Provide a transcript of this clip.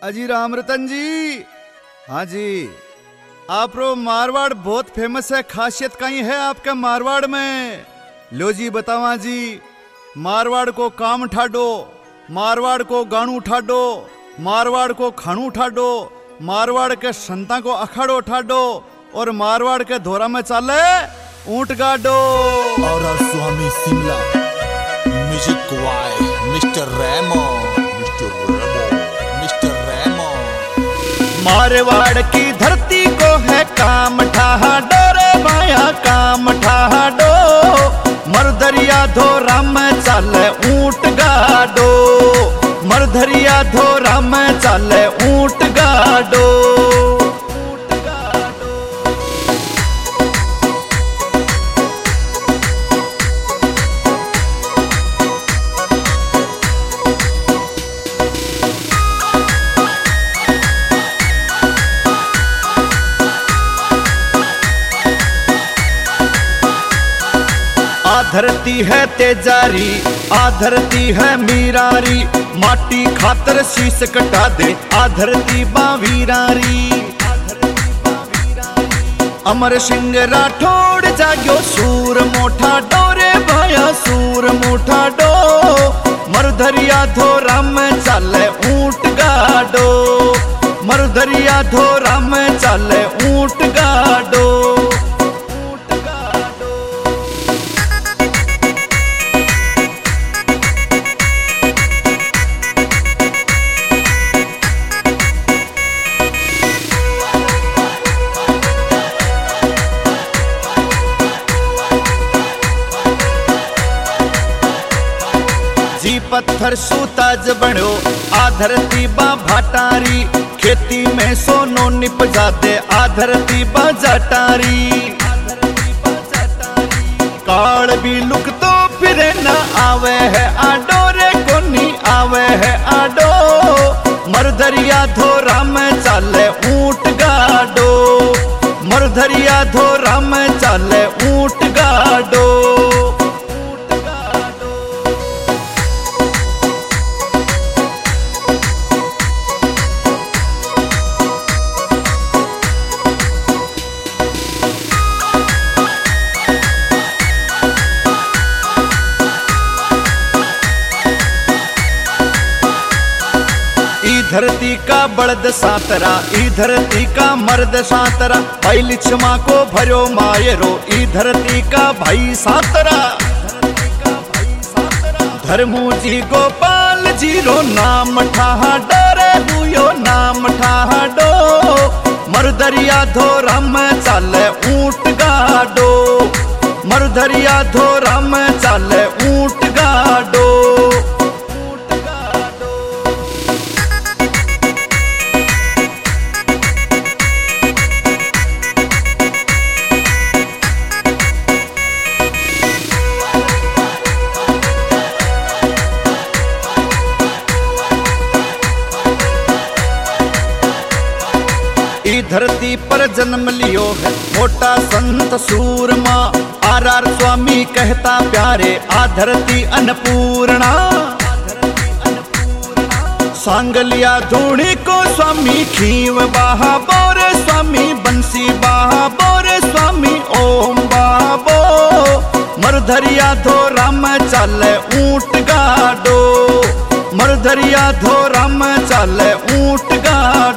अजी राम रतन जी। हाँ जी, आप रो मारवाड़ बहुत फेमस है। खासियत कहीं है आपके मारवाड़ में? लो जी बतावा जी। मारवाड़ को काम ठाडो, मारवाड़ को गाणू ठाडो, मारवाड़ को खाणू ठाडो, मारवाड़ के संता को अखाड़ो ठाडो और मारवाड़ के धोरा में चाले ऊंट गाडो। और Swami Shimla music by mister Raimo. Marwar की धरती को है काम ठाडो रे भाया, काम ठाडो। मरधरिया धोरा में चाले ऊंट गाडो, मरधरिया धोरा में चाले ऊंट गाडो। धरती है तेजारी, आ धरती है मीरारी, माटी खातर शीश कटा दे आ धरती बावीरारी। अमर सिंह राठौड़ जाग्यो सूर मोठा डोरे भाया, सूर मोठा डो। मरधरिया धोरा में चाले ऊंट गाडो, मरधरिया धोरा में चाले ऊंट गाडो। जी पत्थर सूताज बनो आ धरती बा भाटारी, खेती में सोनो निप जाते आ धरती बा जटारी। काल भी लुक तो फिर न आवे है आडो रे कोनी आवे है आडो। मरधरिया धोरा में चाले ऊंट गाडो, मरधरिया धोरा में चाले ऊंट गाडो। धरती का बड़द सातरा, ई धरती का मर्द सातरा, पहली क्षमा को भरो मायरो ई धरती का भाई सातरा। धर्मू जी गोपाल जी रो नाम ठाडो रे हुयो नाम ठाडो। मरधरिया धोरा में चाले ऊंट गाडो, मरधरिया धोरा में चाले ऊंट गाडो। धरती पर जन्म लियो है मोटा संत सूरमा, आर स्वामी कहता प्यारे आ धरती अन्नपूर्णा। सांगलिया धूणी को स्वामी खीव बाहा बोरे, स्वामी बंसी बाहा बोरे, स्वामी ओम बाबो। मरधरिया धोरा में चाले ऊंट गाडो, मरधरिया धोरा में चाले ऊंट गाडो।